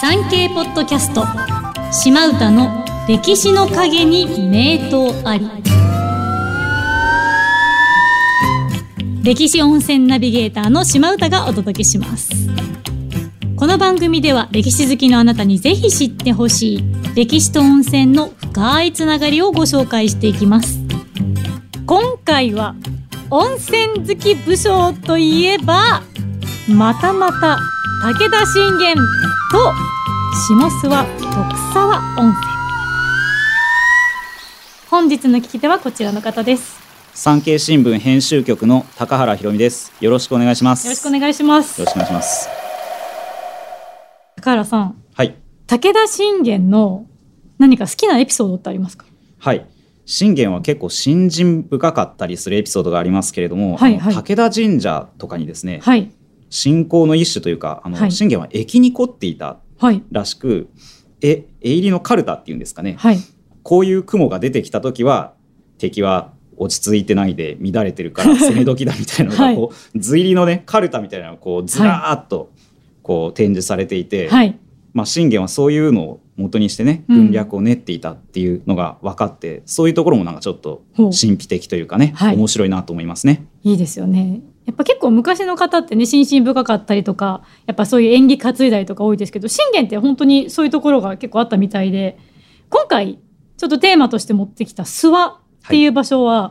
産経ポッドキャスト島唄の歴史の陰に名刀あり。歴史温泉ナビゲーターの島唄がお届けします。この番組では歴史好きのあなたにぜひ知ってほしい歴史と温泉の深いつながりをご紹介していきます。今回は温泉好き武将といえばまたまた武田信玄と下諏訪徳沢温泉。本日の聞き手はこちらの方です。 産経新聞編集局の高原ひろみです。よろしくお願いします。 よろしくお願いします。 よろしくお願いします。 高原さん、 はい、 武田信玄の何か好きなエピソードってありますか？ はい、信玄は結構信心深かったりするエピソードがありますけれども、 はいはい、 武田神社とかにですね、 はい、 信仰の一種というかはい、 信玄は疫に凝っていたらしく、絵入りのカルタっていうんですかね、 はい、こういう雲が出てきた時は敵は落ち着いてないで乱れてるから攻め時だみたいなのがこう図入りのねカルタみたいなのがこうずらーっとこう展示されていて、 はい、 信玄はそういうのを元にしてね軍略を練っていたっていうのが分かって、そういうところもなんかちょっと神秘的というかね、面白いなと思いますね。 いいですよね。やっぱ結構昔の方ってね心身深かったりとかやっぱそういう演技担いだりとか多いですけど、信玄って本当にそういうところが結構あったみたいで、今回ちょっとテーマとして持ってきた諏訪っていう場所は、はい、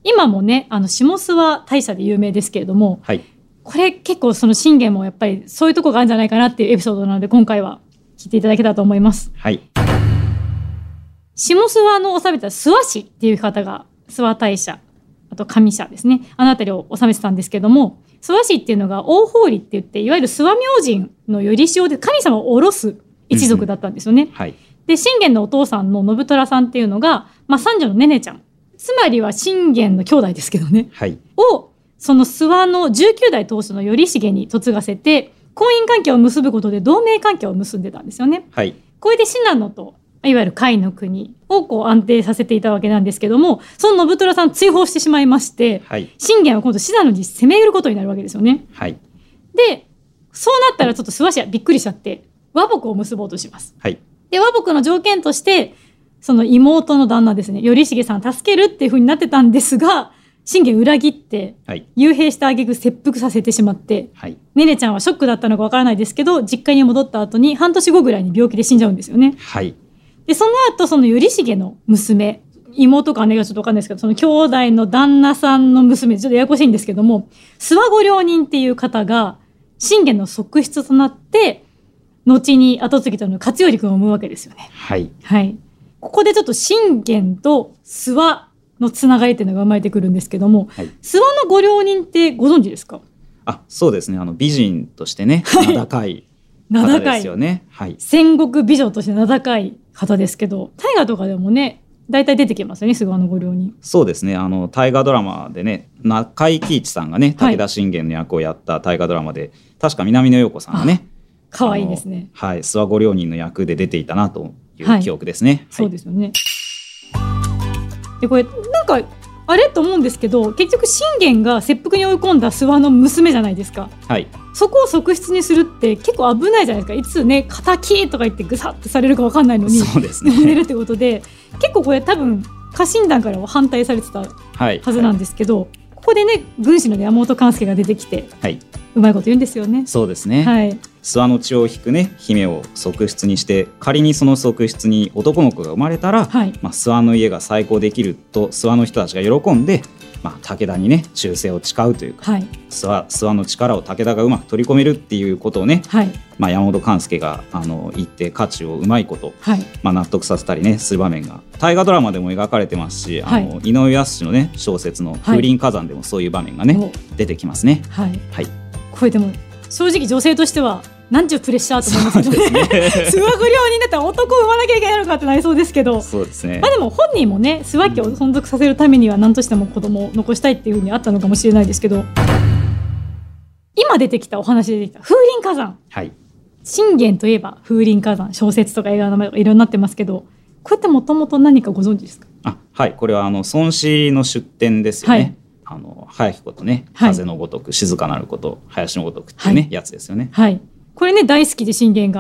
今もね下諏訪大社で有名ですけれども、はい、これ結構その信玄もやっぱりそういうところがあるんじゃないかなっていうエピソードなので今回は聞いていただけたらと思います。 はい、 下諏訪の治めた諏訪氏っていう方が諏訪大社、あと上社ですね、あの辺りを治めてたんですけども、諏訪氏っていうのが大法理って言っていわゆる諏訪明神の頼潮で神様を下ろす一族だったんですよね、はい、で信玄のお父さんの信虎さんっていうのが、三女のねねちゃん、つまりは信玄の兄弟ですけどね、はい、をその諏訪の19代当主の頼重に嫁がせて婚姻関係を結ぶことで同盟関係を結んでたんですよね、はい、これで信濃といわゆる甲斐の国をこう安定させていたわけなんですけども、その信虎さん追放してしまいまして、はい、信玄は今度信濃に攻め入ることになるわけですよね、はい、でそうなったらちょっと諏訪氏はびっくりしちゃって和睦を結ぼうとします、はい、で和睦の条件としてその妹の旦那ですね頼重さん助けるっていう風になってたんですが、信玄裏切って、はい、幽閉した挙句切腹させてしまって、はい、ねねちゃんはショックだったのかわからないですけど実家に戻った後に半年後ぐらいに病気で死んじゃうんですよね、はい、でその後その頼重の娘、妹か姉がちょっとわかんないですけど、その兄弟の旦那さんの娘、ちょっとややこしいんですけども、諏訪御両人っていう方が信玄の側室となって後に跡継ぎとの勝頼君を産むわけですよね、はいはい、ここでちょっと信玄と諏訪のつながりっていうのが生まれてくるんですけども、はい、諏訪の御両人ってご存知ですか？ そうですね、美人としてね、名高い方ですよね、はい、 戦国美女として名高い方ですけど、大河とかでもね大体出てきますよね、諏訪の御両人。 そうですね、大河ドラマでね中井貴一さんがね武田信玄の役をやった大河ドラマで、確か南野陽子さんがね可愛いですね、 はい、諏訪御両人の役で出ていたなという記憶ですね、はいはい、 そうですよね。でこれなんかあれと思うんですけど、結局信玄が切腹に追い込んだ諏訪の娘じゃないですか、はい、そこを側室にするって結構危ないじゃないですか。いつね敵とか言ってグサッとされるか分かんないのにそうですね、 呼んでるってことで結構これ多分家臣団からは反対されてたはずなんですけど、はいはい、ここでね軍師の山本勘助が出てきて、はい、うまいこと言うんですよね。 そうですね、はい、諏訪の血を引くね姫を側室にして、仮にその側室に男の子が生まれたら、はい、諏訪の家が再興できると諏訪の人たちが喜んで、武田にね忠誠を誓うというか、はい、諏訪の力を武田がうまく取り込めるっていうことをね、はい、山本勘助が言って家中をうまいこと、はい、納得させたりねする場面が大河ドラマでも描かれてますし、はい、井上靖のね小説の風林火山でもそういう場面がね、はい、出てきますね、はいはい、 これでも正直女性としてはなんちゅうプレッシャーと思いますけどね諏訪御両人だったら男を産まなきゃいけないのかってなりそうですけど、 そうですね、 でも本人もね諏訪家を存続させるためには何としても子供を残したいっていうふうにあったのかもしれないですけど、今出てきたお話で出てきた風林火山、はい、信玄といえば風林火山、小説とか映画の名前とかいろいろなってますけど、これってもともと何かご存知ですか？ はい、これは孫子の出典ですよね、はい、早きことね、風のごとく静かなること、林のごとくっていうね、はい、やつですよね、 はい、これね大好きで信玄が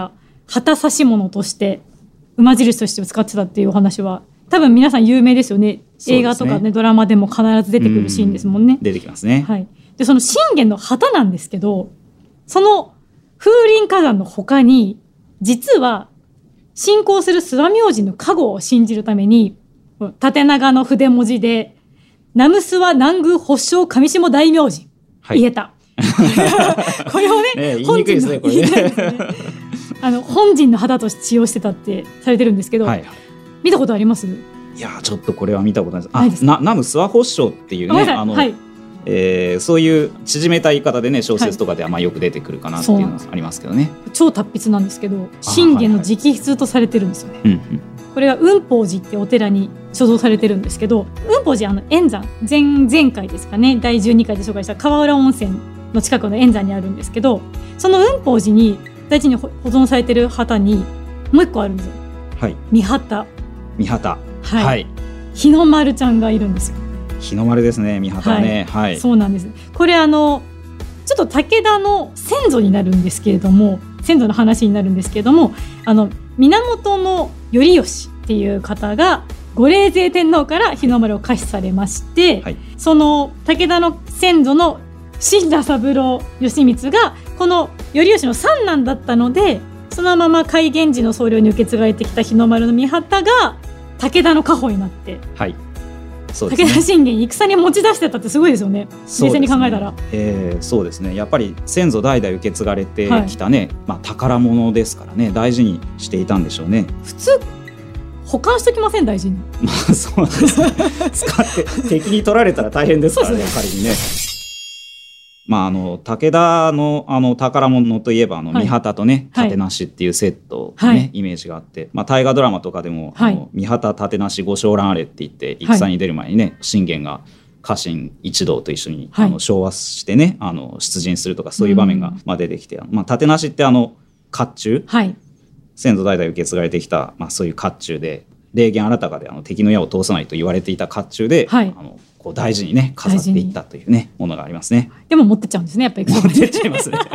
旗指し物として馬印として使ってたっていうお話は多分皆さん有名ですよね。映画とかねドラマでも必ず出てくるシーンですもんね。 出てきますね。 はい。でその信玄の旗なんですけど、その風林火山の他に実は信仰する諏訪明神の加護を信じるために縦長の筆文字で南無諏訪南宮法性上下大明神、はい、言えたこれをね言いにくいですねこれね本陣の旗として使用してたってされてるんですけど、はい、見たことあります？ いやちょっとこれは見たことないです。南無諏訪法性っていうねはいそういう縮めた言い方でね小説とかではまあよく出てくるかなっていうのはありますけどね、 超達筆なんですけど信玄の直筆とされてるんですよね、はいはい、これは雲宝寺ってお寺に所蔵されてるんですけど、雲宝寺円山前回ですかね第12回で紹介した川浦温泉の近くの円山にあるんですけど、その雲宝寺に大事に保存されてる旗にもう一個あるんですよ、はい、御旗はい、はい、日の丸ちゃんがいるんですよ。 日の丸ですね、御旗ね、はい、はい、 そうなんです。これちょっと武田の先祖になるんですけれども、先祖の話になるんですけれども、源頼義っていう方が御霊勢天皇から日の丸を下賜されまして、はい、その武田の先祖の新田三郎義満がこの頼義の三男だったので、そのまま海源氏の僧侶に受け継がれてきた日の丸の御旗が武田の家宝になって、はい、そうですね、武田信玄戦に持ち出してたってすごいですよね。冷静に考えたら、 そうですね、やっぱり先祖代々受け継がれてきたね、はい、まあ、宝物ですからね、大事にしていたんでしょうね。 普通保管しときません？大事に。 まあそうなんですね使って敵に取られたら大変ですからね仮にね。まあ、武田の宝物といえば御旗とね、はい、盾なしっていうセットの、ね、はい、イメージがあって、まあ、大河ドラマとかでも、はい、御旗盾なしご将覧あれって言って戦に出る前にね、はい、信玄が家臣一同と一緒に、はい、唱和してね出陣するとかそういう場面が、まあ、出てきて、まあ、盾なしって甲冑、はい、先祖代々受け継がれてきた、まあ、そういう甲冑で霊言新たかで敵の矢を通さないと言われていた甲冑で、はい、こう大事にね飾っていったというねものがありますね。 でも持ってっちゃうんですね、やっぱり持ってっちゃいますね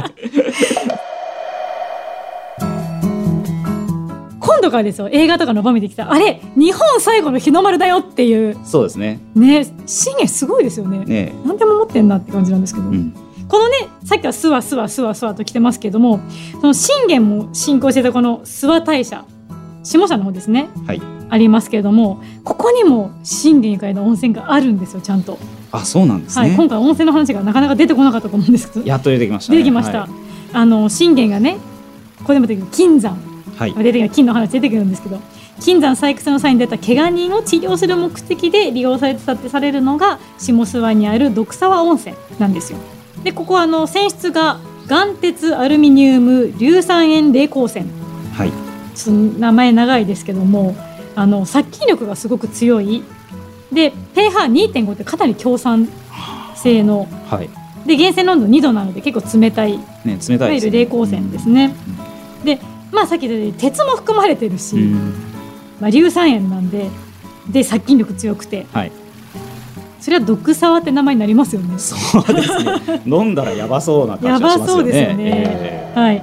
今度からですよ、映画とかの場面できたあれ日本最後の日の丸だよっていう。 そうですね。 ね、信玄すごいですよ ね。何でも持ってんなって感じなんですけど、うん、このねさっきは諏訪と来てますけども、その信玄も信仰してたこの諏訪大社下社の方ですね、はい、ありますけれども、ここにも信玄ゆかりの温泉があるんですよ、ちゃんと。 あ、そうなんですね、 はい、今回温泉の話がなかなか出てこなかったと思うんですけど、 やっと出てきましたね。 出てきました、はい、信玄がねここでも出てくる金山、はい、出てくる金の話出てくるんですけど、金山採掘の際に出た怪我人を治療する目的で利用されてたってされるのが下諏訪にある毒沢温泉なんですよ。でここは泉質が岩鉄アルミニウム硫酸塩冷鉱泉、はい、ちょっと名前長いですけども殺菌力がすごく強いで pH2.5 ってかなり強酸性の、はい、で源泉の温度2度なので結構冷たい、ね、冷たいですね、いわゆる冷鉱泉ですね、うん、でまあさっき言ったように鉄も含まれてるし、まあ、硫酸塩なんで殺菌力強くて、はい、それは毒沢って名前になりますよね。 そうですね飲んだらやばそうな感じがしますよね。やばそうですよね、はい。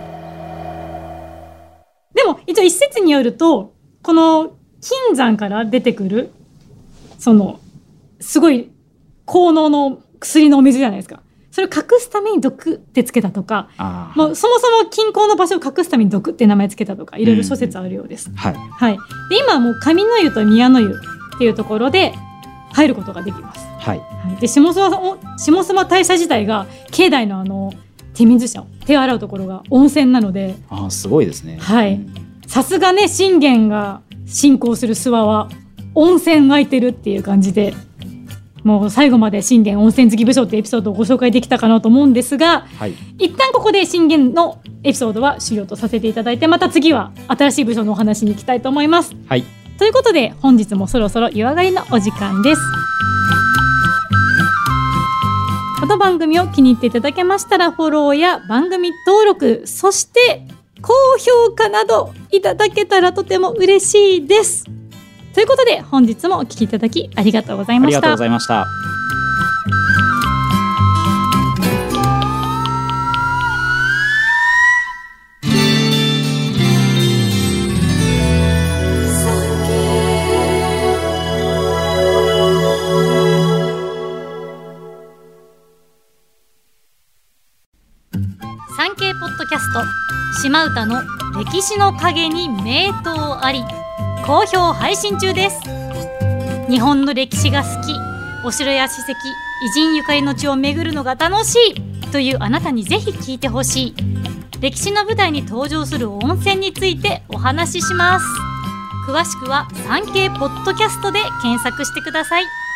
でも一応一説によるとこの金山から出てくるそのすごい効能の薬のお水じゃないですか。それを隠すために毒ってつけたとか、もうそもそも近郊の場所を隠すために毒って名前つけたとかいろいろ諸説あるようです、はいはい、で今はもう上の湯と宮の湯っていうところで入ることができます、はいはい、で下諏訪大社自体が境内の手水舎手を洗うところが温泉なので、 すごいですね。 はい、さすがね信玄が信仰する諏訪は温泉湧いてるっていう感じで、もう最後まで信玄温泉好き武将ってエピソードをご紹介できたかなと思うんですが、はい、一旦ここで信玄のエピソードは終了とさせていただいて、また次は新しい武将のお話に行きたいと思います、はい、ということで本日もそろそろ湯上がりのお時間です。この番組を気に入っていただけましたらフォローや番組登録、そして高評価などいただけたらとても嬉しいです。ということで本日もお聞きいただきありがとうございました。 ありがとうございました。 キャスト島唄の歴史の陰に名刀あり、好評配信中です。日本の歴史が好き、お城や史跡、偉人ゆかりの地を巡るのが楽しいというあなたにぜひ聞いてほしい、歴史の舞台に登場する温泉についてお話しします。詳しくは産経ポッドキャストで検索してください。